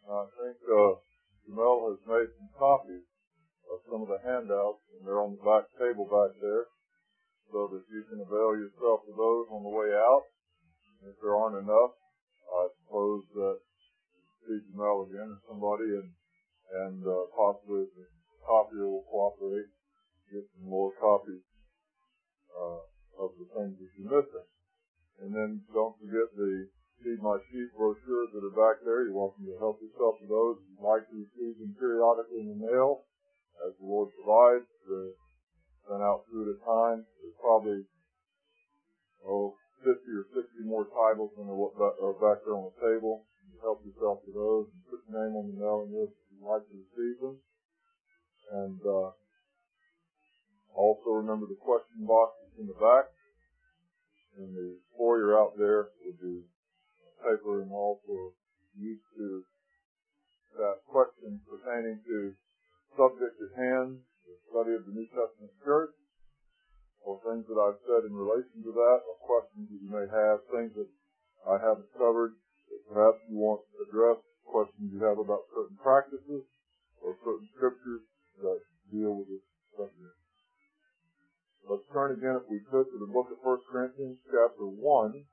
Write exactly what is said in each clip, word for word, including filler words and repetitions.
I think uh, Jamel has made some copies of some of the handouts, and they're on the back table back there, so that you can avail yourself of those on the way out. And if there aren't enough, I suppose that see Jamel again or somebody, and and uh, possibly if the copier will cooperate, get some more copies uh, of the things that you're missing. And then don't forget the Feed My Sheep brochures that are back there. You're welcome to help yourself to those. If you'd like to receive them periodically in the mail, as the Lord provides, they're sent out two at a time. There's probably, oh, fifty or sixty more titles than are back there on the table. You help yourself to those and put your name on the mailing list if you'd like to receive them. And uh, also remember the question boxes in the back. And the foyer out there will be paper and all for use to ask questions pertaining to subject at hand, the study of the New Testament church, or things that I've said in relation to that, or questions that you may have, things that I haven't covered that perhaps you want addressed, questions you have about certain practices or certain scriptures that deal with this subject. Let's turn again, if we could, to the book of First Corinthians, chapter one.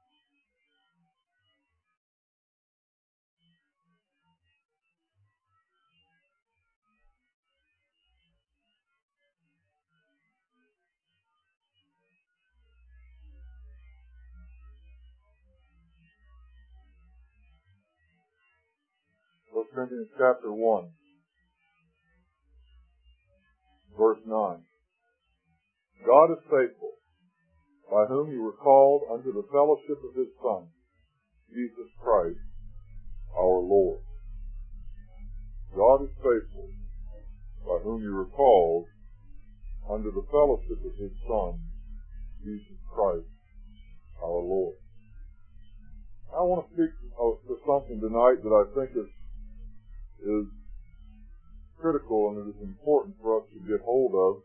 First Corinthians chapter one, verse nine. God is faithful, by whom you were called unto the fellowship of his Son, Jesus Christ, our Lord. God is faithful, by whom you were called unto the fellowship of his Son, Jesus Christ, our Lord. I want to speak to something tonight that I think is is critical and it is important for us to get hold of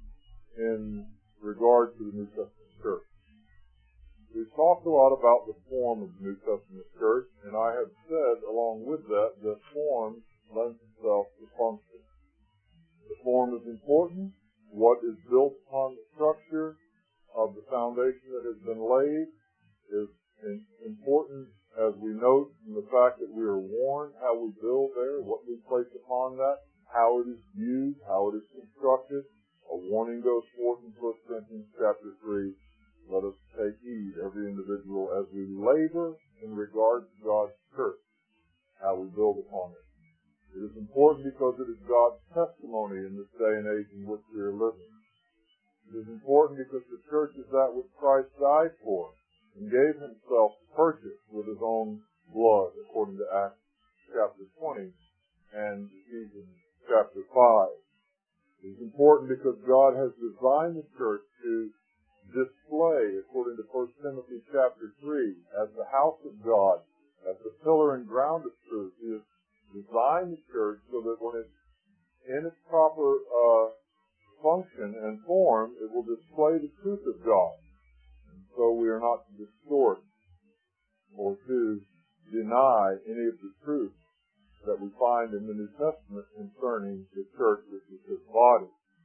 in regard to the New Testament church. We've talked a lot about the form of the New Testament church, and I have said along with that that form lends itself to function. The form is important. What is built upon the structure of the foundation that has been laid is important, as we note in the fact that we are warned how we build there, what we place upon that, how it is used, how it is constructed. A warning goes forth in First Corinthians chapter three. Let us take heed, every individual, as we labor in regard to God's church, how we build upon it. It is important because it is God's testimony in this day and age in which we are living. It is important because the church is that which Christ died for and gave himself to purchase with his own blood, according to Acts chapter twenty and Ephesians chapter five. It is important because God has designed the church to display, according to First Timothy chapter three, as the house of God, as the pillar and ground of truth. He has designed the church so that when it's in its proper uh, function and form, it will display the truth of God. So we are not to distort or to deny any of the truth that we find in the New Testament concerning the church, which is his body.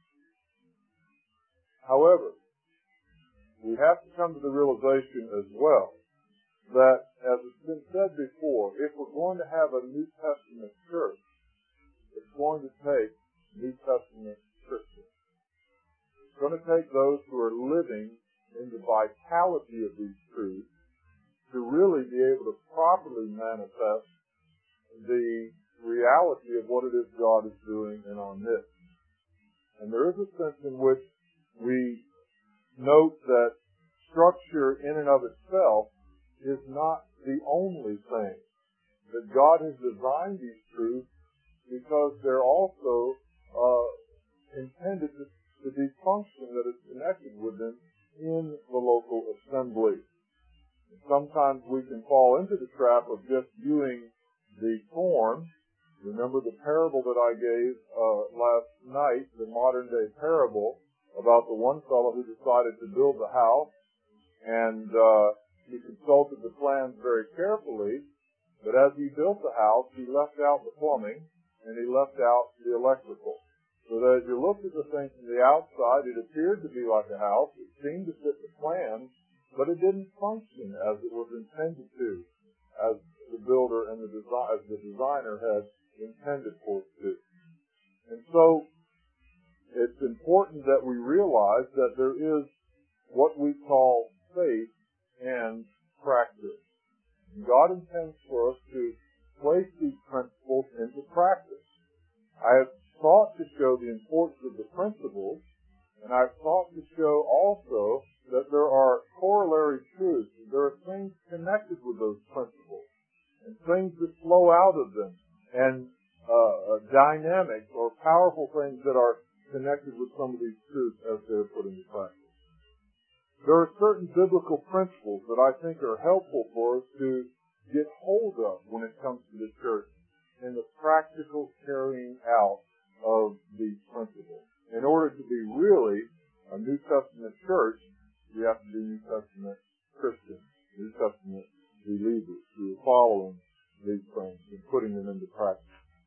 However, we have to come to the realization as well that, as it's been said before, if we're going to have a New Testament church, it's going to take New Testament Christians. It's going to take those who are living in the vitality of these truths to really be able to properly manifest the reality of what it is God is doing in our midst. And there is a sense in which we note that structure in and of itself is not the only thing. That God has designed these truths because they're also uh, intended to, to be function that is connected with them in the local assembly. And sometimes we can fall into the trap of just viewing the form. Remember the parable that I gave uh, last night, the modern day parable about the one fellow who decided to build the house, and uh, he consulted the plans very carefully, But as he built the house, he left out the plumbing and he left out the electrical. So that as you looked at the thing from the outside, it appeared to be like a house. It seemed to fit the plan, but it didn't function as it was intended to, as the builder and the desi- as the designer had intended for it to. And so it's important that we realize that there is what we call faith and practice. And God intends for us to place these principles into practice. I have sought to show the importance of the principles, and I've sought to show also that there are corollary truths. There are things connected with those principles, and things that flow out of them, and uh, dynamics or powerful things that are connected with some of these truths as they're put into practice. There are certain biblical principles that I think are helpful for us to get hold of when it comes to the church in the practical carrying out of these principles. In order to be really a New Testament church, we have to be New Testament Christians, New Testament believers who are following these things and putting them into practice.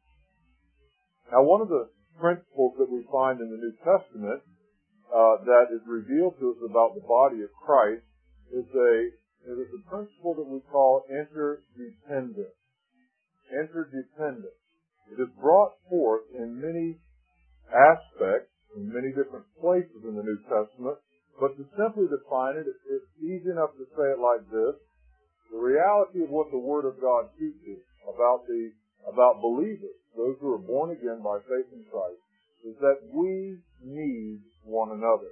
Now, one of the principles that we find in the New Testament uh, that is revealed to us about the body of Christ is a it is a principle that we call interdependence. Interdependence. It is brought forth in many aspects, in many different places in the New Testament, but to simply define it, it's easy enough to say it like this. The reality of what the Word of God teaches about the about believers, those who are born again by faith in Christ, is that we need one another.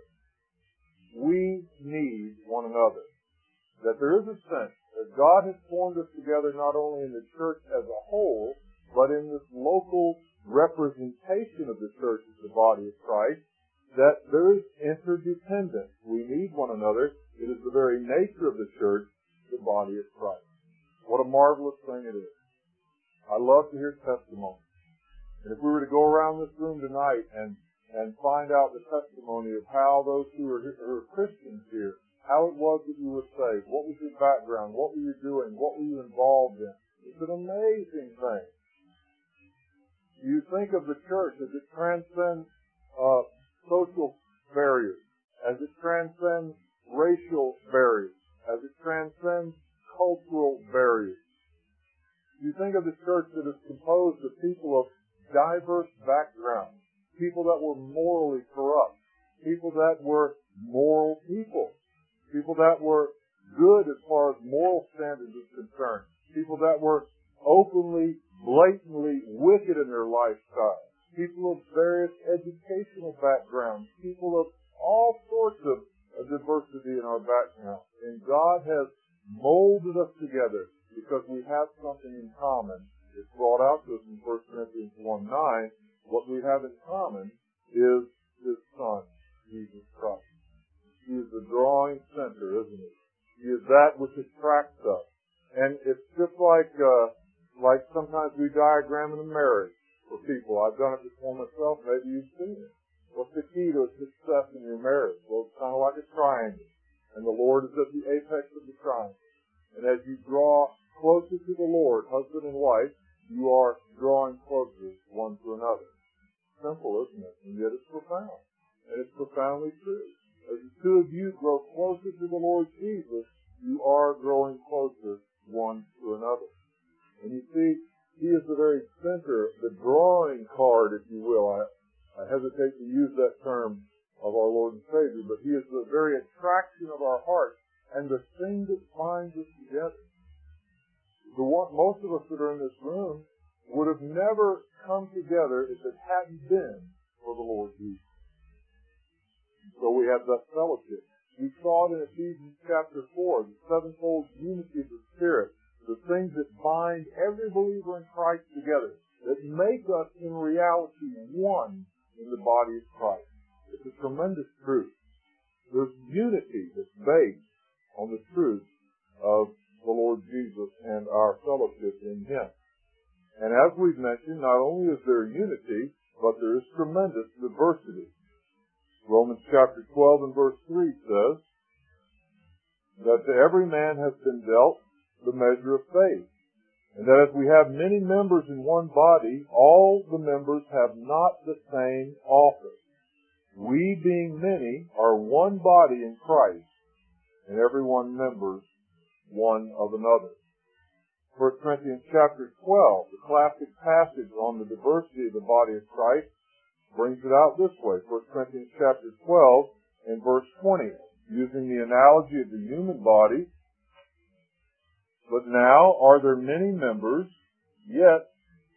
We need one another. That there is a sense that God has formed us together not only in the church as a whole, but in this local representation of the church as the body of Christ, that there is interdependence. We need one another. It is the very nature of the church, the body of Christ. What a marvelous thing it is. I love to hear testimony. And if we were to go around this room tonight and, and find out the testimony of how those who are, who are Christians here, how it was that you were saved, what was your background, what were you doing, what were you involved in, it's an amazing thing. You think of the church as it transcends uh, social barriers, as it transcends racial barriers, as it transcends cultural barriers. You think of the church that is composed of people of diverse backgrounds, people that were morally corrupt, people that were moral people, people that were good as far as moral standards is concerned, people that were openly, blatantly wicked in their lifestyle, people of various educational backgrounds, people of all sorts of, of diversity in our background. And God has molded us together because we have something in common. It's brought out to us in First Corinthians one nine. What we have in common is His Son, Jesus Christ. He is the drawing center, isn't He? He is that which attracts us. And it's just like uh, like sometimes we diagram in a marriage for people. I've done it before myself. Maybe you've seen it. What's the key to success in your marriage? Well, it's kind of like a triangle. And the Lord is at the apex of the triangle. And as you draw closer to the Lord, husband and wife, you are drawing closer one to another. Simple, isn't it? And yet it's profound. And it's profoundly true. As the two of you grow closer to the Lord Jesus, you are growing closer one to another. And you see, He is the very center, the drawing card, if you will. I, I hesitate to use that term of our Lord and Savior, but He is the very attraction of our heart and the thing that binds us together. The one, most of us that are in this room would have never come together if it hadn't been for the Lord Jesus. So we have that fellowship. We saw it in Ephesians chapter four, the sevenfold unity of the Spirit, the things that bind every believer in Christ together, that make us in reality one in the body of Christ. It's a tremendous truth. There's unity that's based on the truth of the Lord Jesus and our fellowship in Him. And as we've mentioned, not only is there unity, but there is tremendous diversity. Romans chapter twelve and verse three says that to every man has been dealt the measure of faith. And that as we have many members in one body, all the members have not the same office. We, being many, are one body in Christ, and everyone members one of another. First Corinthians chapter twelve, the classic passage on the diversity of the body of Christ, brings it out this way. First Corinthians chapter twelve and verse twenty, using the analogy of the human body. But now are there many members, yet,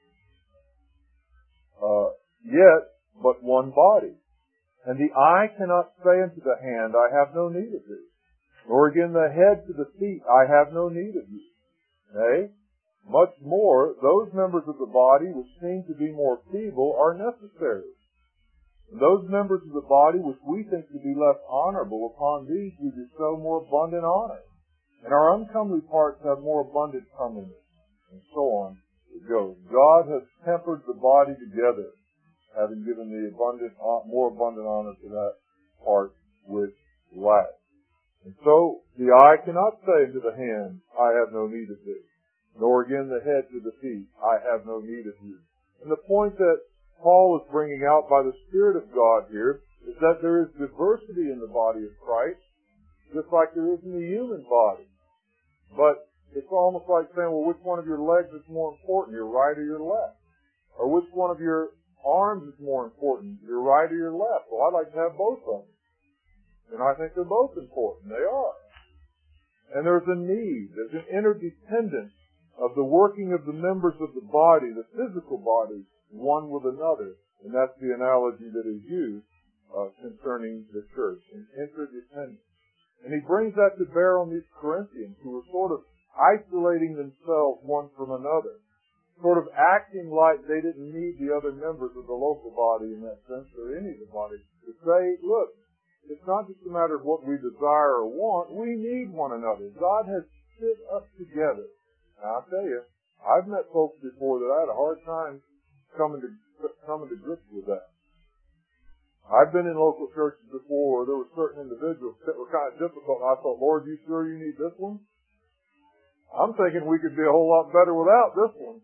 uh, yet but one body. And the eye cannot say unto the hand, I have no need of thee. Nor again the head to the feet, I have no need of you. Nay, much more, those members of the body which seem to be more feeble are necessary. And those members of the body which we think to be less honorable, upon these we bestow more abundant honor. And our uncomely parts have more abundant comeliness. And so on it goes. God has tempered the body together, having given the abundant, more abundant honor to that part which lacks. And so the eye cannot say to the hand, I have no need of thee. Nor again the head to the feet, I have no need of you. And the point that Paul is bringing out by the Spirit of God here is that there is diversity in the body of Christ, just like there is in the human body. But it's almost like saying, well, which one of your legs is more important, your right or your left? Or which one of your arms is more important, your right or your left? Well, I'd like to have both of them. And I think they're both important. They are. And there's a need, there's an interdependence of the working of the members of the body, the physical body, one with another. And that's the analogy that is used uh, concerning the church, an interdependence. And he brings that to bear on these Corinthians who were sort of isolating themselves one from another, sort of acting like they didn't need the other members of the local body in that sense, or any of the body, to say, look, it's not just a matter of what we desire or want, we need one another. God has fit us together. Now, I'll tell you, I've met folks before that I had a hard time coming to, coming to grips with that. I've been in local churches before where there were certain individuals that were kind of difficult, and I thought, Lord, you sure you need this one? I'm thinking we could be a whole lot better without this one.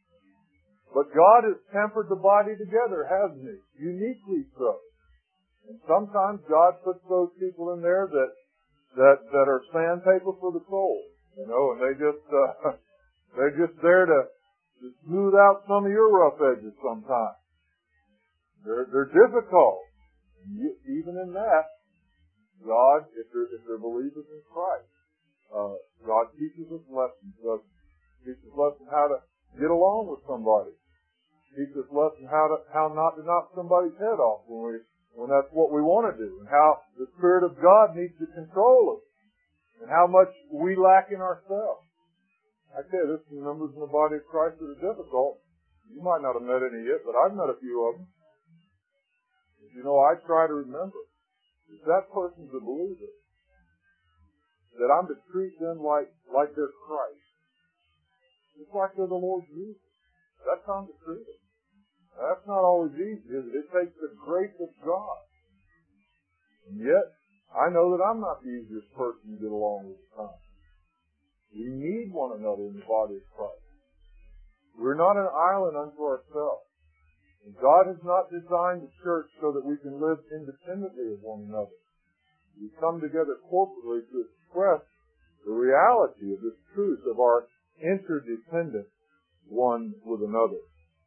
But God has tempered the body together, hasn't He? Uniquely so. And sometimes God puts those people in there that that that are sandpaper for the soul, you know, and they just uh, they're just there to, to smooth out some of your rough edges sometimes. They're they're difficult. You, even in that, God, if they're, if they're believers in Christ, uh, God teaches us lessons. God teaches us lessons how to get along with somebody. Teaches us lessons how to how not to knock somebody's head off when we when that's what we want to do, and how the Spirit of God needs to control us, and how much we lack in ourselves. I tell you, there's some members in the body of Christ that are difficult. You might not have met any yet, but I've met a few of them. You know, I try to remember, if that person's a believer, that I'm to treat them like, like they're Christ. Just like they're the Lord Jesus. That's how I'm to treat them. Now, that's not always easy, is it? It takes the grace of God. And yet, I know that I'm not the easiest person to get along with at times. We need one another in the body of Christ. We're not an island unto ourselves. And God has not designed the church so that we can live independently of one another. We come together corporately to express the reality of this truth of our interdependence one with another.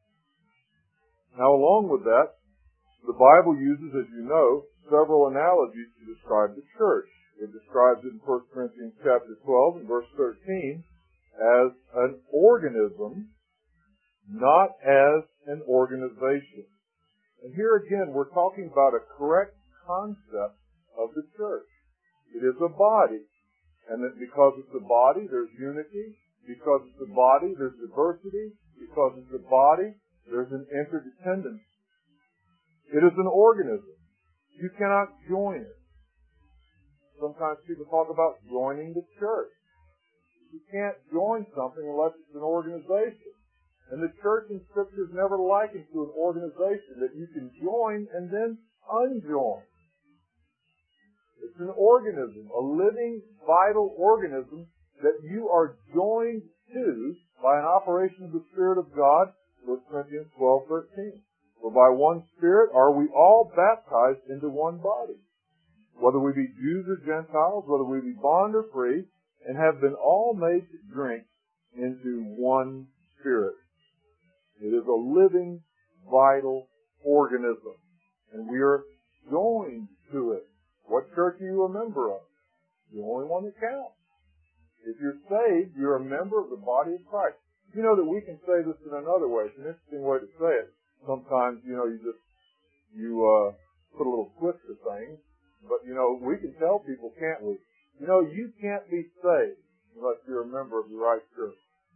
Now, along with that, the Bible uses, as you know, several analogies to describe the church. It describes it in First Corinthians chapter twelve and verse thirteen as an organism, not as an organization. And here again, we're talking about a correct concept of the church. It is a body. And that because it's a body, there's unity. Because it's a body, there's diversity. Because it's a body, there's an interdependence. It is an organism. You cannot join it. Sometimes people talk about joining the church. You can't join something unless it's an organization. And the church in Scripture is never likened to an organization that you can join and then unjoin. It's an organism, a living, vital organism that you are joined to by an operation of the Spirit of God, First Corinthians twelve thirteen. For by one Spirit are we all baptized into one body, whether we be Jews or Gentiles, whether we be bond or free, and have been all made to drink into one Spirit. It is a living, vital organism, and we are joined to it. What church are you a member of? The only one that counts. If you're saved, you're a member of the body of Christ. You know that we can say this in another way. It's an interesting way to say it. Sometimes, you know, you just, you, uh, put a little twist to things. But, you know, we can tell people, can't we? You know, you can't be saved unless you're a member of the right church.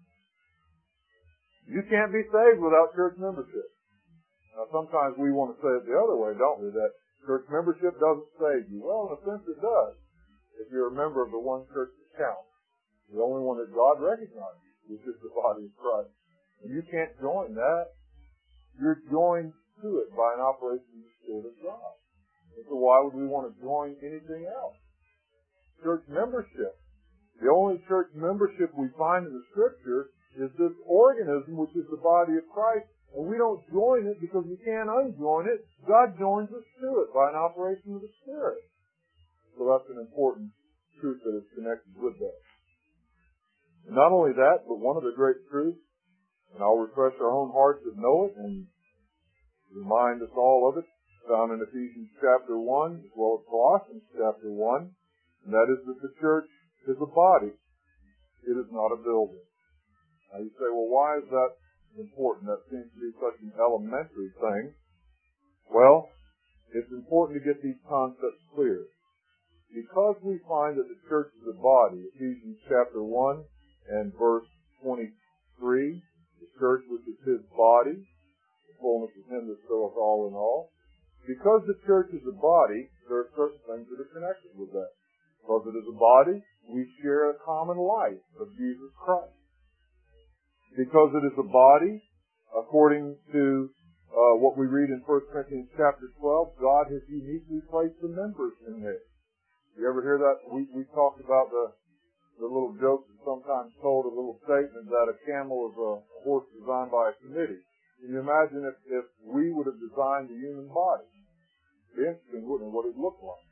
You can't be saved without church membership. Now, sometimes we want to say it the other way, don't we? That church membership doesn't save you. Well, in a sense it does. If you're a member of the one church that counts. The only one that God recognizes, which is the body of Christ. And you can't join that. You're joined to it by an operation of the Spirit of God. And so why would we want to join anything else? Church membership. The only church membership we find in the Scripture is this organism, which is the body of Christ, and we don't join it because we can't unjoin it. God joins us to it by an operation of the Spirit. So that's an important truth that is connected with that. And not only that, but one of the great truths, and I'll refresh our own hearts that know it and remind us all of it, found in Ephesians chapter one, as well as Colossians chapter one, and that is that the church is a body. It is not a building. Now you say, well, why is that important? That seems to be such an elementary thing. Well, it's important to get these concepts clear. Because we find that the church is a body, Ephesians chapter one and verse twenty-three, the church which is his body, the fullness of him that filleth all in all. Because the church is a body, there are certain things that are connected with that. Because it is a body, we share a common life of Jesus Christ. Because it is a body, according to uh, what we read in First Corinthians chapter twelve, God has uniquely placed the members in there. You ever hear that? We, we talked about the, the little joke that sometimes told, a little statement that a camel is a horse designed by a committee. Can you imagine if, if we would have designed the human body? It'd be interesting, wouldn't it, what it looked like?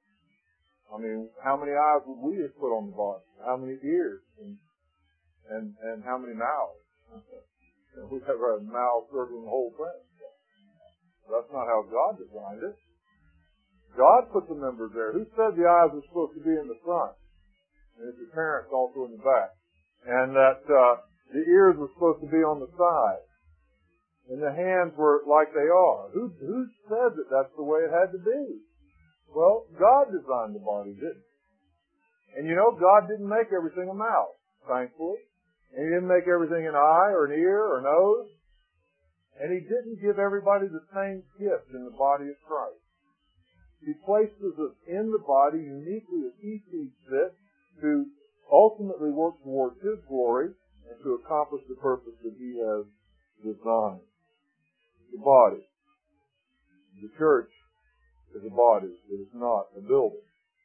I mean, how many eyes would we have put on the body? How many ears? And and, and how many mouths? We have a mouth circling the whole thing. That's not how God designed it. God put the members there. Who said the eyes were supposed to be in the front? And it's your parents also in the back. And that uh, the ears were supposed to be on the side. And the hands were like they are. Who, who said that that's the way it had to be? Well, God designed the body, didn't he? And you know, God didn't make everything a mouth, thankfully. And he didn't make everything an eye or an ear or nose. And he didn't give everybody the same gift in the body of Christ. He places us in the body uniquely as he sees fit to ultimately work towards his glory and to accomplish the purpose that he has designed. The body. The church is a body. It is not a building.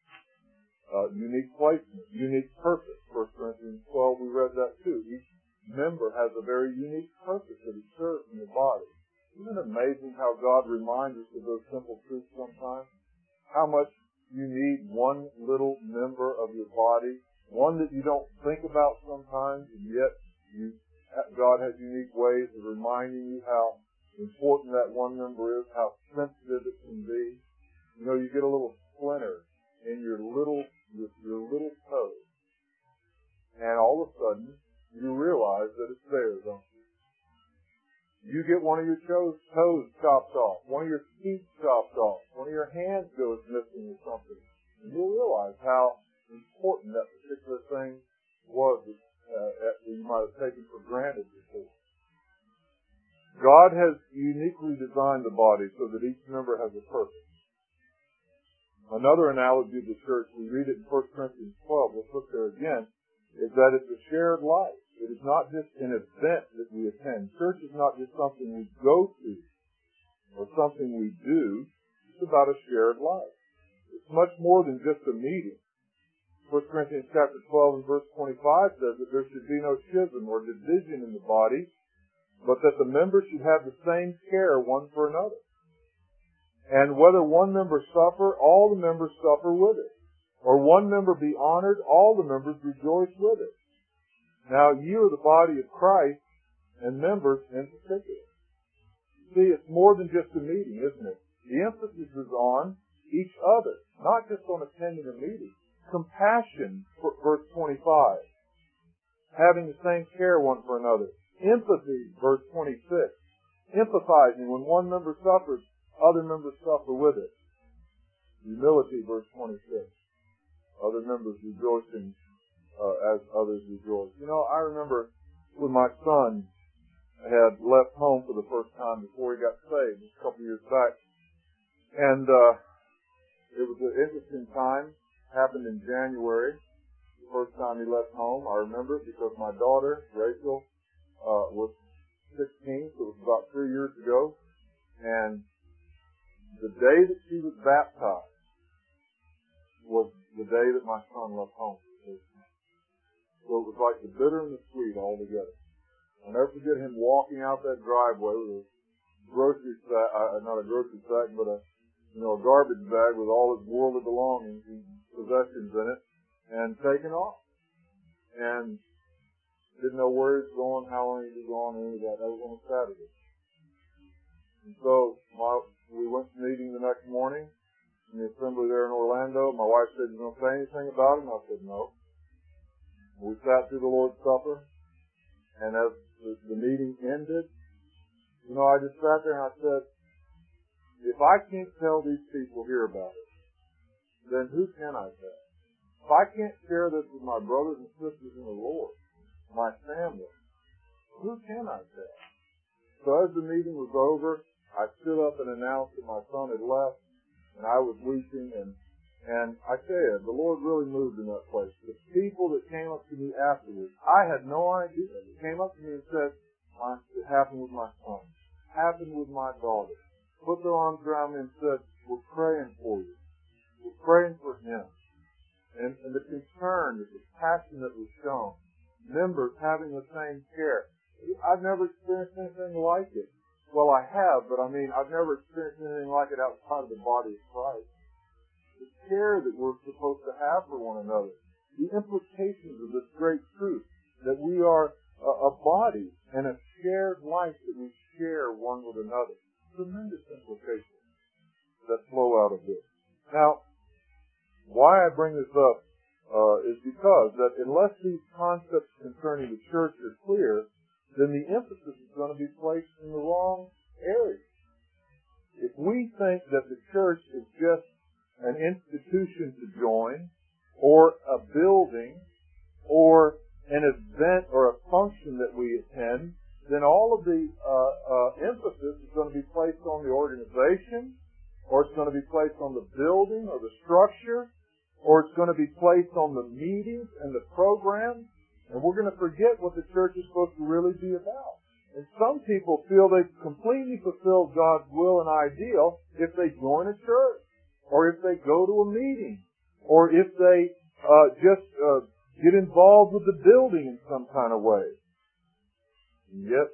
Uh, unique placement, unique purpose. First Corinthians twelve, we read that too. Each member has a very unique purpose that he serves in the body. Isn't it amazing how God reminds us of those simple truths sometimes? How much you need one little member of your body, one that you don't think about sometimes, and yet you, God has unique ways of reminding you how important that one member is, how sensitive it can be. You know, you get a little splinter in your little Your, your little toe, and all of a sudden you realize that it's there, don't you? You get one of your toes, toes chopped off, one of your feet chopped off, one of your hands goes missing or something, and you'll realize how important that particular thing was uh, that you might have taken for granted before. God has uniquely designed the body so that each member has a purpose. Another analogy of the church, we read it in First Corinthians twelve, let's look there again, is that it's a shared life. It is not just an event that we attend. Church is not just something we go to or something we do. It's about a shared life. It's much more than just a meeting. First Corinthians chapter twelve and verse twenty-five says that there should be no schism or division in the body, but that the members should have the same care one for another. And whether one member suffer, all the members suffer with it. Or one member be honored, all the members rejoice with it. Now you are the body of Christ, and members in particular. See, it's more than just a meeting, isn't it? The emphasis is on each other, not just on attending a meeting. Compassion, verse twenty-five. Having the same care one for another. Empathy, verse twenty-six. Empathizing. When one member suffers, other members suffer with it. Humility, verse twenty-six. Other members rejoicing uh, as others rejoice. You know, I remember when my son had left home for the first time before he got saved, just a couple years back. And uh, it was an interesting time. Happened in January, the first time he left home. I remember it because my daughter, Rachel, uh, was sixteen, so it was about three years ago. And the day that she was baptized was the day that my son left home. So it was like the bitter and the sweet all together. I'll never forget him walking out that driveway with a grocery sack, uh, not a grocery sack, but a, you know, a garbage bag with all his worldly belongings and possessions in it, and taking off. And didn't know where he was going, how long he was gone, any of that. That was on a Saturday. And so my, we went to meeting the next morning in the assembly there in Orlando. My wife said, "You don't say anything about him?" I said, "No." We sat through the Lord's Supper, and as the, the meeting ended, you know, I just sat there and I said, if I can't tell these people here about it, then who can I tell? If I can't share this with my brothers and sisters in the Lord, my family, who can I tell? So as the meeting was over, I stood up and announced that my son had left, and I was weeping, and and I tell you, the Lord really moved in that place. The people that came up to me afterwards, I had no idea. They came up to me and said, "It happened with my son. It happened with my daughter." Put their arms around me and said, "We're praying for you. We're praying for him." And, and the concern, the compassion that was shown, members having the same care. I've never experienced anything like it. Well, I have, but I mean, I've never experienced anything like it outside of the body of Christ. The care that we're supposed to have for one another. The implications of this great truth that we are a, a body and a shared life that we share one with another. Tremendous implications that flow out of this. Now, why I bring this up uh, is because that unless these concepts concerning the church are clear, then the emphasis is going to be placed in the wrong area. If we think that the church is just an institution to join, or a building, or an event or a function that we attend, then all of the uh, uh, emphasis is going to be placed on the organization, or it's going to be placed on the building or the structure, or it's going to be placed on the meetings and the programs, and we're going to forget what the church is supposed to really be about. And some people feel they completely fulfill God's will and ideal if they join a church, or if they go to a meeting, or if they uh, just uh, get involved with the building in some kind of way. And yet,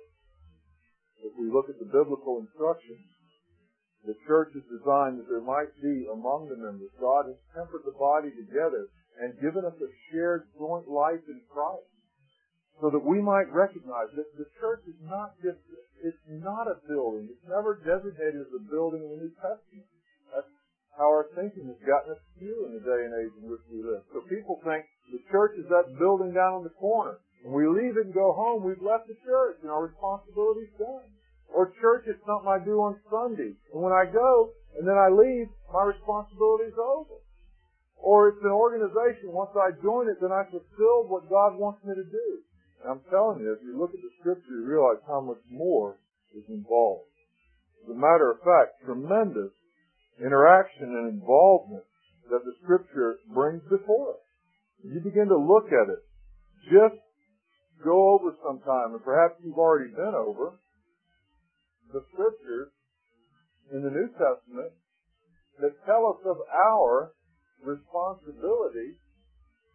if we look at the biblical instructions, the church is designed that there might be among the members. God has tempered the body together and given us a shared joint life in Christ, so that we might recognize that the church is not just, it's not a building. It's never designated as a building in the New Testament. That's how our thinking has gotten us skew in the day and age in which we live. So people think the church is that building down on the corner. When we leave it and go home, we've left the church and our responsibility's done. Or church is something I do on Sunday. And when I go and then I leave, my responsibility's over. Or it's an organization. Once I join it, then I fulfill what God wants me to do. And I'm telling you, if you look at the Scripture, you realize how much more is involved. As a matter of fact, tremendous interaction and involvement that the Scripture brings before us. You begin to look at it. Just go over sometime, and perhaps you've already been over the Scriptures in the New Testament that tell us of our responsibility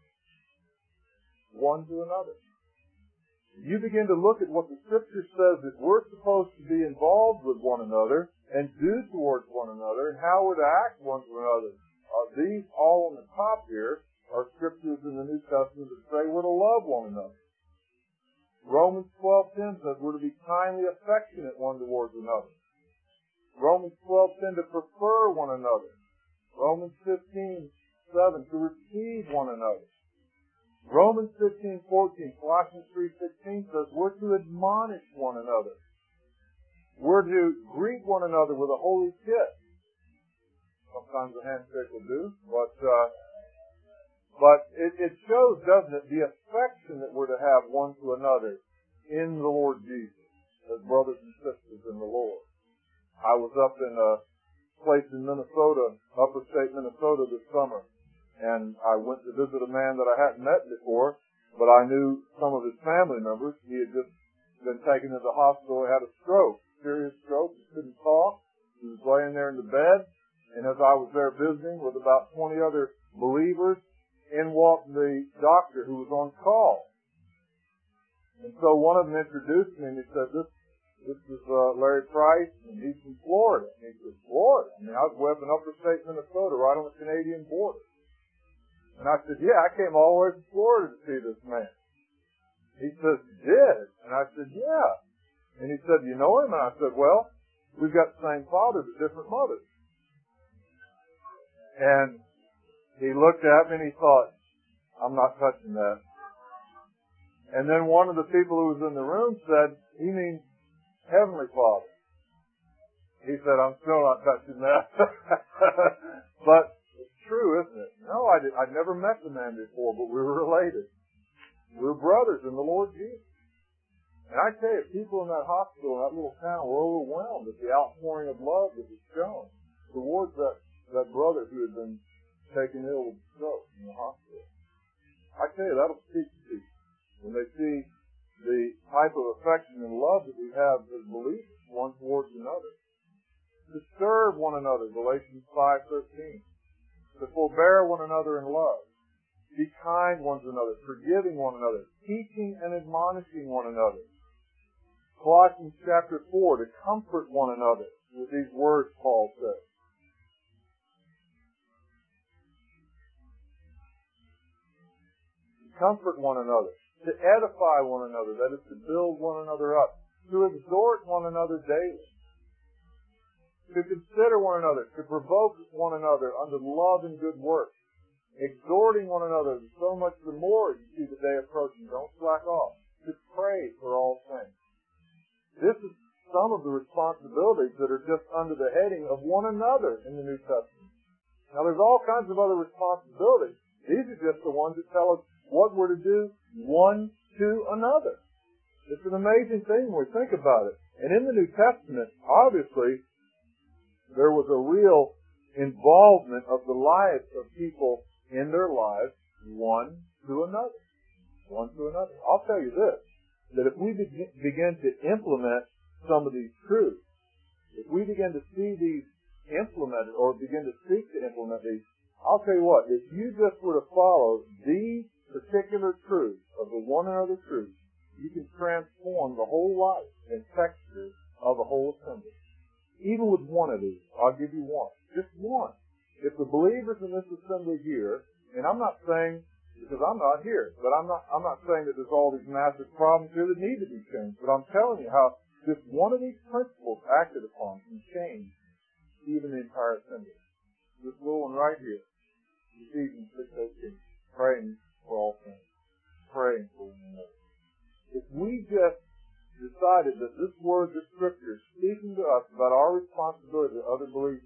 one to another. You begin to look at what the Scripture says that we're supposed to be involved with one another and do towards one another and how we're to act one to another. Uh, these all on the top here are Scriptures in the New Testament that say we're to love one another. Romans twelve ten says we're to be kindly affectionate one towards another. Romans twelve ten to prefer one another. Romans fifteen seven to receive one another. Romans fifteen fourteen, Colossians three sixteen says we're to admonish one another. We're to greet one another with a holy kiss. Sometimes a handshake will do, but uh, but it, it shows, doesn't it, the affection that we're to have one to another in the Lord Jesus, as brothers and sisters in the Lord. I was up in a place in Minnesota, upper state Minnesota this summer, and I went to visit a man that I hadn't met before, but I knew some of his family members. He had just been taken to the hospital. He had a stroke, serious stroke. He couldn't talk. He was laying there in the bed, and as I was there visiting with about twenty other believers, in walked the doctor who was on call. And so one of them introduced me, and he said, this this is uh, Larry Price, and he's from Florida. And he said, Florida? I mean, I was way up in upper state Minnesota, right on the Canadian border. And I said, yeah, I came all the way from Florida to see this man. He says, you did? And I said, yeah. And he said, you know him? And I said, well, we've got the same father, but different mothers. And he looked at me and he thought, I'm not touching that. And then one of the people who was in the room said, he means Heavenly Father. He said, I'm still not touching that. But it's true, isn't it? No, I did, I'd never met the man before, but we were related. We were brothers in the Lord Jesus. And I tell you, people in that hospital, in that little town, were overwhelmed at the outpouring of love that was shown towards that, that brother who had been taken ill with stroke in the hospital. I tell you, that'll speak to people when they see the type of affection and love that we have as believers, one towards another. To serve one another, Galatians five thirteen. To forbear one another in love. Be kind one to another, forgiving one another, teaching and admonishing one another. Colossians chapter four, to comfort one another with these words, Paul says. Comfort one another, to edify one another, that is to build one another up, to exhort one another daily, to consider one another, to provoke one another unto love and good works, exhorting one another so much the more you see the day approaching. Don't slack off. To pray for all things. This is some of the responsibilities that are just under the heading of one another in the New Testament. Now there's all kinds of other responsibilities. These are just the ones that tell us what we're to do one to another. It's an amazing thing when we think about it. And in the New Testament, obviously, there was a real involvement of the lives of people in their lives, one to another. One to another. I'll tell you this, that if we begin, begin to implement some of these truths, if we begin to see these implemented or begin to seek to implement these, I'll tell you what, if you just were to follow these particular truths of the one another truth, you can transform the whole life and texture of a whole assembly. Even with one of these, I'll give you one. Just one. If the believers in this assembly here, and I'm not saying, because I'm not here, but I'm not, I'm not saying that there's all these massive problems here that need to be changed, but I'm telling you how just one of these principles acted upon can change even the entire assembly. This little one right here, Ephesians six eighteen, praying for all things, praying for one another. If we just decided that this word, this scripture, is speaking to us about our responsibility to other believers,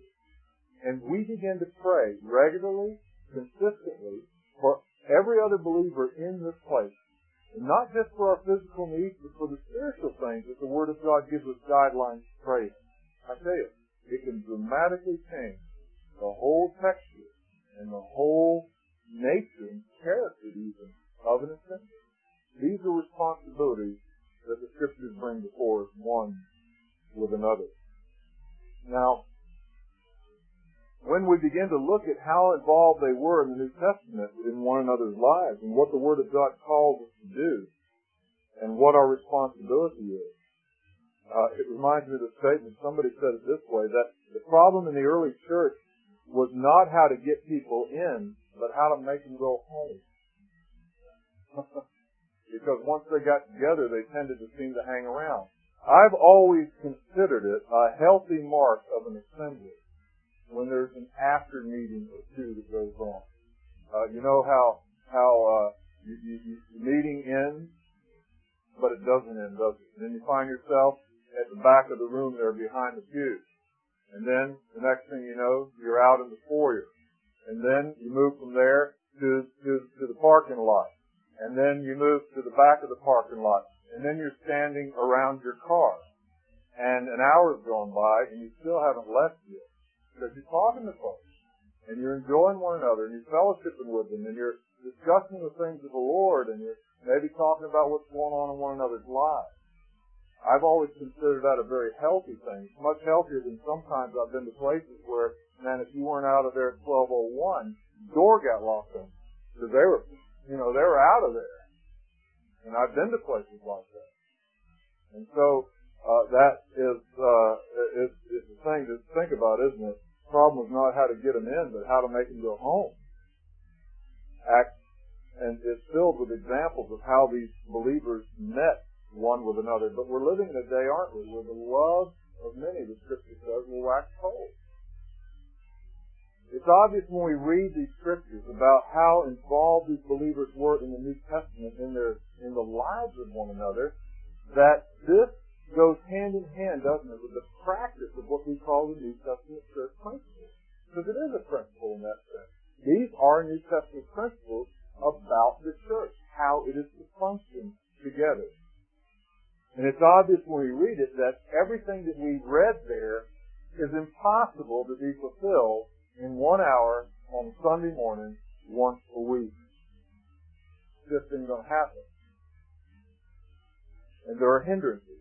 and we begin to pray regularly, consistently, for every other believer in this place, and not just for our physical needs, but for the spiritual things that the Word of God gives us guidelines to pray. I tell you, it can dramatically change the whole texture and the whole nature and character even of an assembly. These are responsibilities that the Scriptures bring before us one with another. Now, when we begin to look at how involved they were in the New Testament in one another's lives and what the Word of God calls us to do and what our responsibility is, uh, it reminds me of the statement, somebody said it this way, that the problem in the early church was not how to get people in, but how to make them go home. Because once they got together, they tended to seem to hang around. I've always considered it a healthy mark of an assembly when there's an after meeting or two that goes on. Uh, you know how how uh, you, you, you, the meeting ends, but it doesn't end, does it? And then you find yourself at the back of the room there behind the pews. And then the next thing you know, you're out in the foyer. And then you move from there to, to, to the parking lot. And then you move to the back of the parking lot. And then you're standing around your car. And an hour's gone by and you still haven't left yet. Because you're talking to folks. And you're enjoying one another and you're fellowshipping with them and you're discussing the things of the Lord and you're maybe talking about what's going on in one another's lives. I've always considered that a very healthy thing. It's much healthier than sometimes I've been to places where, man, if you weren't out of there at twelve oh one, the door got locked on. Because they were, you know, they were out of there. And I've been to places like that. And so, uh, that is, uh, it's, it's a thing to think about, isn't it? The problem is not how to get them in, but how to make them go home. Acts, and it's filled with examples of how these believers met one with another. But we're living in a day, aren't we, where the love of many, the Scripture says, will wax cold. It's obvious when we read these Scriptures about how involved these believers were in the New Testament, in their in the lives of one another, that this goes hand in hand, doesn't it, with the practice of what we call the New Testament church principles. Because it is a principle in that sense. These are New Testament principles about the church, how it is to function together. And it's obvious when we read it that everything that we read there is impossible to be fulfilled in one hour on Sunday morning once a week. It just isn't going to happen. And there are hindrances.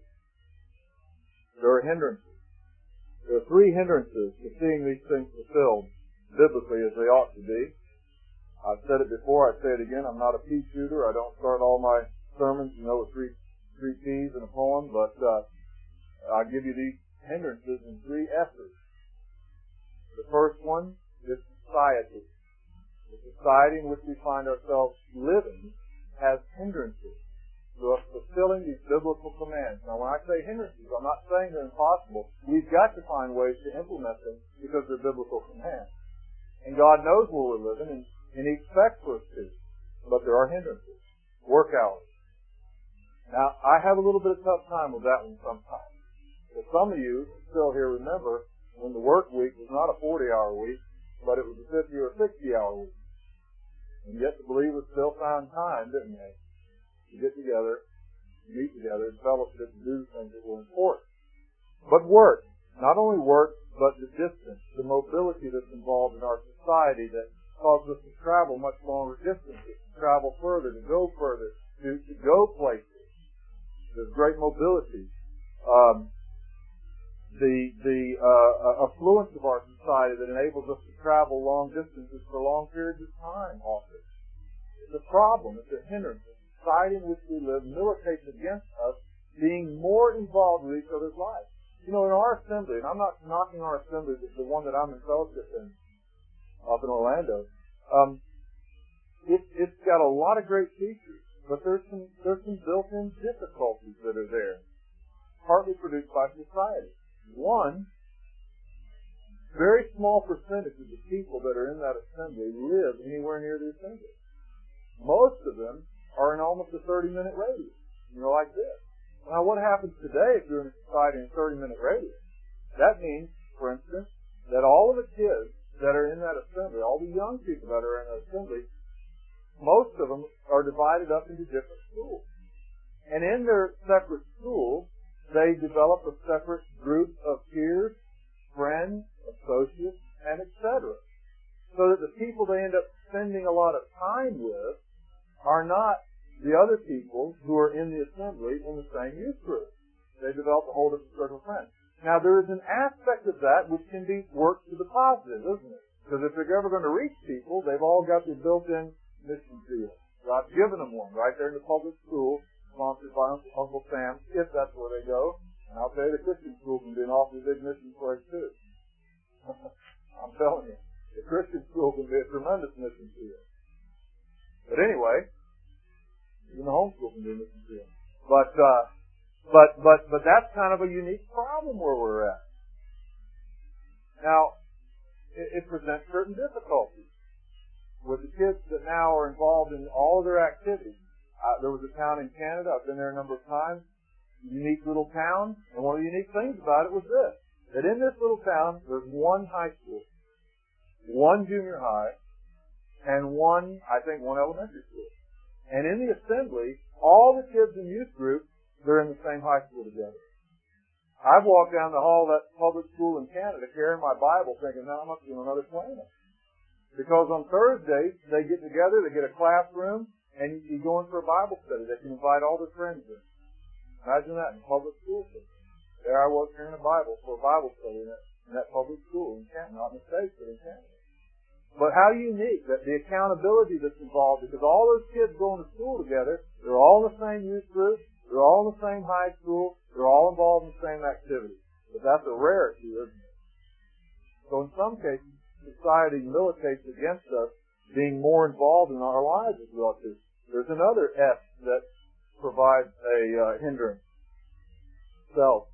There are hindrances. There are three hindrances to seeing these things fulfilled biblically as they ought to be. I've said it before, I say it again, I'm not a pea shooter. I don't start all my sermons, you know, with three three P's in a poem, but uh, I'll give you these hindrances in three S's. The first one is society. The society in which we find ourselves living has hindrances to us fulfilling these biblical commands. Now, when I say hindrances, I'm not saying they're impossible. We've got to find ways to implement them because they're biblical commands. And God knows where we're living, and, and He expects us to. But there are hindrances. Work hours. Now, I have a little bit of tough time with that one sometimes. But some of you still here remember when the work week was not a forty-hour week, but it was a fifty or sixty-hour week. And yet the believers still found time, didn't they, to get together, to meet together, and fellowship, and do things that were important. But work, not only work, but the distance, the mobility that's involved in our society that causes us to travel much longer distances, to travel further, to go further, to, to go places. There's great mobility. Um, the the uh, affluence of our society that enables us to travel long distances for long periods of time often. It's a problem. It's a hindrance. The society in which we live militates against us being more involved with each other's lives. You know, in our assembly, and I'm not knocking our assembly, the one that I'm in fellowship in up in Orlando, um, it, it's got a lot of great features. But there's some there's some built-in difficulties that are there, partly produced by society. One, very small percentage of the people that are in that assembly live anywhere near the assembly. Most of them are in almost a thirty-minute radius, you know, like this. Now, what happens today if you're in a society in a thirty-minute radius? That means, for instance, that all of the kids that are in that assembly, all the young people that are in that assembly, most of them are divided up into different schools. And in their separate schools, they develop a separate group of peers, friends, associates, and et cetera. So that the people they end up spending a lot of time with are not the other people who are in the assembly in the same youth group. They develop a whole different circle of friends. Now, there is an aspect of that which can be worked to the positive, isn't it? Because if they're ever going to reach people, they've all got their built-in mission field. God's given them one right there in the public school, sponsored by Uncle Sam, if that's where they go. And I'll tell you, the Christian school can be an awfully big mission place, too. I'm telling you. The Christian school can be a tremendous mission field. But anyway, even the homeschool can be a mission field. But, uh, but, but, but that's kind of a unique problem where we're at. Now, it, it presents certain difficulties with the kids that now are involved in all of their activities. Uh, there was a town in Canada, I've been there a number of times, unique little town, and one of the unique things about it was this, that in this little town, there's one high school, one junior high, and one, I think, one elementary school. And in the assembly, all the kids in youth group, they're in the same high school together. I've walked down the hall of that public school in Canada carrying my Bible thinking, now I must be on another planet. Because on Thursdays, they get together, they get a classroom, and you go in for a Bible study. They can invite all their friends in. Imagine that in public school system. There I was carrying a Bible for a Bible study in that, in that public school in Canada, not in the States, but in Canada. But how unique that the accountability that's involved, because all those kids going to school together, they're all in the same youth group, they're all in the same high school, they're all involved in the same activity. But that's a rarity, isn't it? So in some cases, society militates against us being more involved in our lives as we ought to. There's another S that provides a uh, hindrance. Self.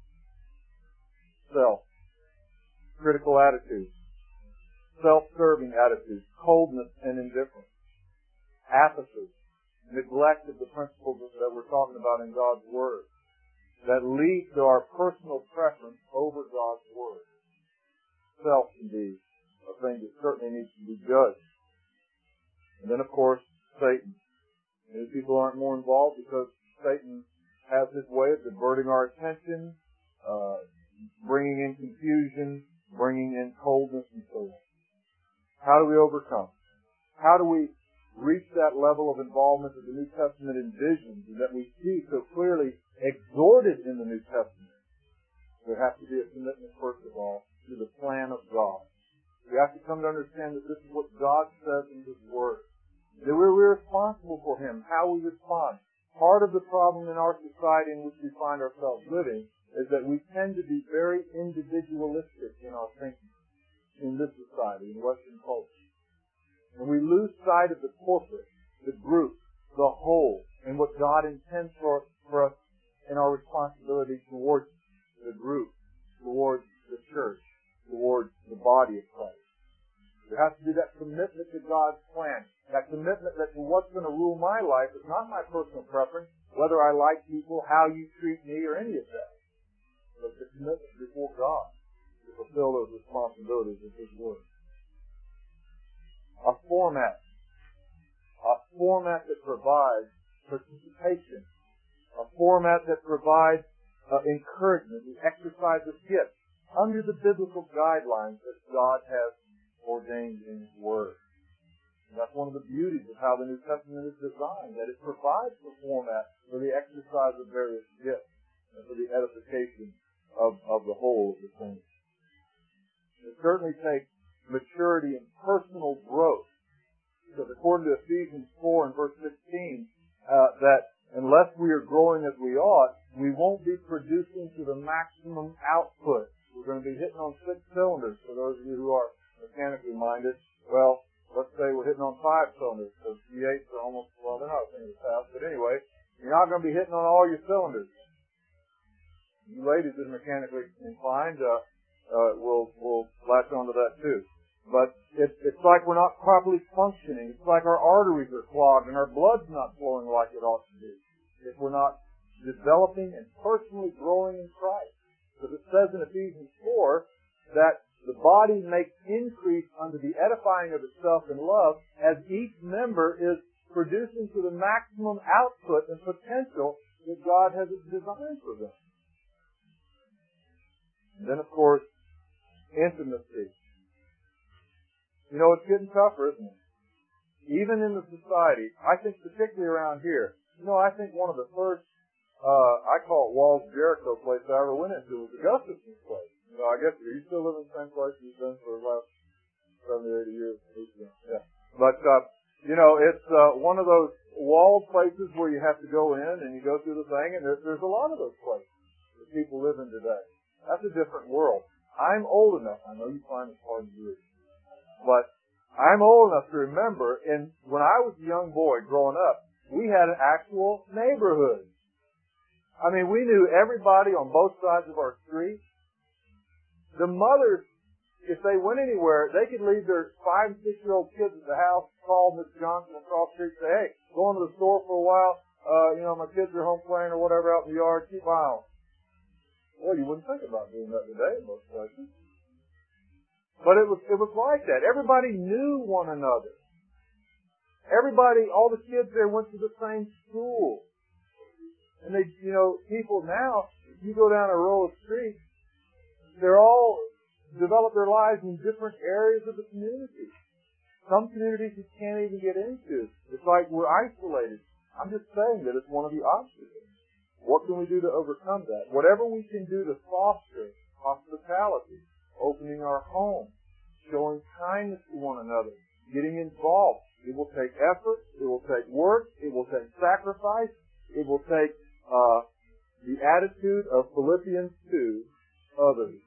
Self. Critical attitudes. Self-serving attitudes. Coldness and indifference. Apathy. Neglect of the principles that we're talking about in God's Word. That lead to our personal preference over God's Word. Self, indeed. A thing that certainly needs to be judged. And then, of course, Satan. Many people aren't more involved because Satan has his way of diverting our attention, uh, bringing in confusion, bringing in coldness, and so on. How do we overcome? How do we reach that level of involvement that the New Testament envisions and that we see so clearly exhorted in the New Testament? There has to be a commitment, first of all, to the plan of God. We have to come to understand that this is what God says in His Word. That we're, we're responsible for Him, how we respond. Part of the problem in our society in which we find ourselves living is that we tend to be very individualistic in our thinking in this society, in Western culture. And we lose sight of the corporate, the group, the whole, and what God intends for, for us in our responsibility towards the group, towards the church, towards the body of Christ. There has to be that commitment to God's plan. That commitment that to what's going to rule my life is not my personal preference, whether I like people, how you treat me, or any of that. But the commitment before God to fulfill those responsibilities of His Word. A format. A format that provides participation. A format that provides uh, encouragement, the exercise of gifts under the biblical guidelines that God has ordained in His Word. And that's one of the beauties of how the New Testament is designed, that it provides the format for the exercise of various gifts and for the edification of, of the whole of the thing. It certainly takes maturity and personal growth. Because according to Ephesians four and verse fifteen, uh, that unless we are growing as we ought, we won't be producing to the maximum output. We're going to be hitting on six cylinders for those of you who are mechanically minded. Well, let's say we're hitting on five cylinders, because V eights are almost, well, they're not as fast, but anyway, you're not going to be hitting on all your cylinders. You ladies that are mechanically inclined uh, uh, will will latch onto that too. But it, it's like we're not properly functioning. It's like our arteries are clogged and our blood's not flowing like it ought to be if we're not developing and personally growing in Christ. Because it says in Ephesians four that the body makes increase unto the edifying of itself in love as each member is producing to the maximum output and potential that God has designed for them. And then, of course, intimacy. You know, it's getting tougher, isn't it? Even in the society, I think particularly around here, you know, I think one of the first uh, I call it Walls of Jericho place I ever went into. It was Augustus's place. You know, I guess, are you still living in the same place you've been for the last seventy, eighty years? Yeah. But, uh, you know, it's, uh, one of those walled places where you have to go in and you go through the thing, and there, there's a lot of those places that people live in today. That's a different world. I'm old enough, I know you find it hard to believe, but I'm old enough to remember, and when I was a young boy growing up, we had an actual neighborhood. I mean, we knew everybody on both sides of our street. The mothers, if they went anywhere, they could leave their five and six-year-old kids at the house, call Miss Johnson across the street, say, hey, going to the store for a while, uh, you know, my kids are home playing or whatever out in the yard, keep an eye on them. Well, you wouldn't think about doing that today in most places. But it was, it was like that. Everybody knew one another. Everybody, all the kids there went to the same school. And they, you know, people now, you go down a row of streets, they're all develop their lives in different areas of the community. Some communities you can't even get into. It's like we're isolated. I'm just saying that it's one of the obstacles. What can we do to overcome that? Whatever we can do to foster hospitality, opening our home, showing kindness to one another, getting involved. It will take effort. It will take work. It will take sacrifice. It will take uh, the attitude of Philippians two, others,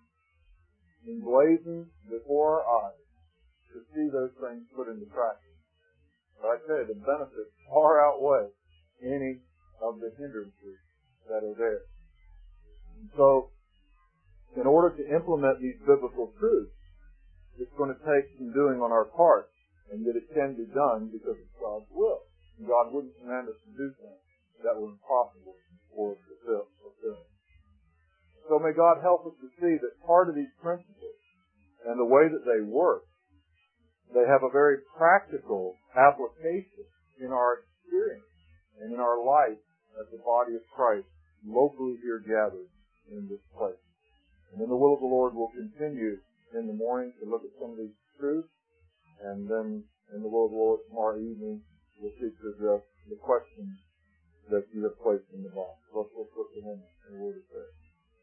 emblazoned before our eyes to see those things put into practice. But I tell you, the benefits far outweigh any of the hindrances that are there. And so, in order to implement these biblical truths, it's going to take some doing on our part, and that it can be done because it's God's will. And God wouldn't command us to do things that were impossible for us to fulfill. So may God help us to see that part of these principles and the way that they work, they have a very practical application in our experience and in our life as the body of Christ locally here gathered in this place. And in the will of the Lord, we'll continue in the morning to look at some of these truths, and then in the will of the Lord tomorrow evening, we'll seek to address the questions that you have placed in the box. Let's look to Him in the word of prayer.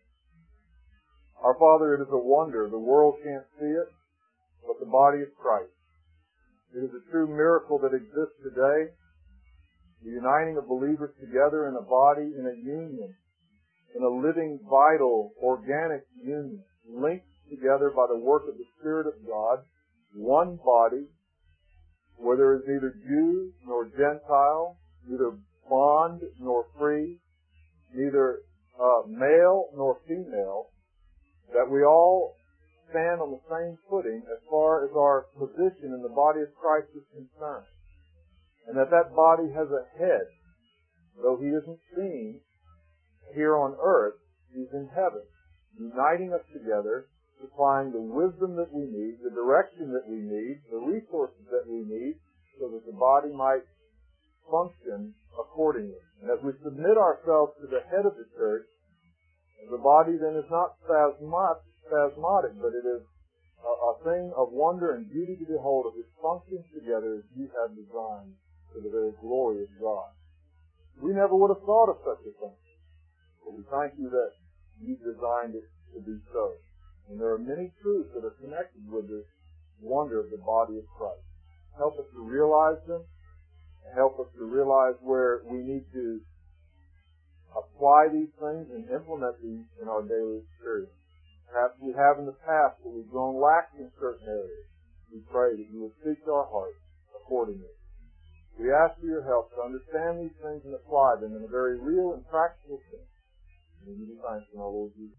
Our Father, it is a wonder. The world can't see it, but the body of Christ. It is a true miracle that exists today, the uniting of believers together in a body, in a union, in a living, vital, organic union, linked together by the work of the Spirit of God, one body, where there is neither Jew nor Gentile, neither bond nor free, neither uh, male nor female, that we all stand on the same footing as far as our position in the body of Christ is concerned. And that that body has a head, though he isn't seen here on earth, he's in heaven, uniting us together, supplying the wisdom that we need, the direction that we need, the resources that we need, so that the body might function accordingly. And as we submit ourselves to the head of the church, the body then is not spasmodic, but it is a, a thing of wonder and beauty to behold, of which functions together as you have designed for the very glory of God. We never would have thought of such a thing, but we thank you that you designed it to be so. And there are many truths that are connected with this wonder of the body of Christ. Help us to realize them, and help us to realize where we need to apply these things and implement these in our daily experience. Perhaps we have in the past, but we've grown lax in certain areas. We pray that you will speak to our hearts accordingly. We ask for your help to understand these things and apply them in a very real and practical sense. And we give you thanks in our Lord Jesus.